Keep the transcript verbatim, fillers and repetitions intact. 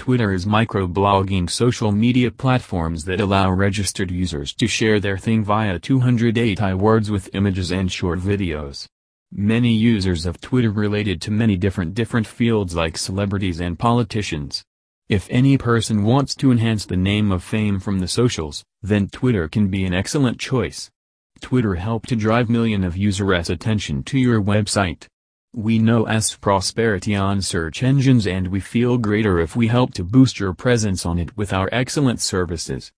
Twitter is microblogging social media platforms that allow registered users to share their thing via two hundred eighty words with images and short videos. Many users of Twitter related to many different different fields like celebrities and politicians. If any person wants to enhance the name of fame from the socials, then Twitter can be an excellent choice. Twitter helped to drive millions of users' attention to your website. We know S prosperity on search engines, and we feel greater if we help to boost your presence on it with our excellent services.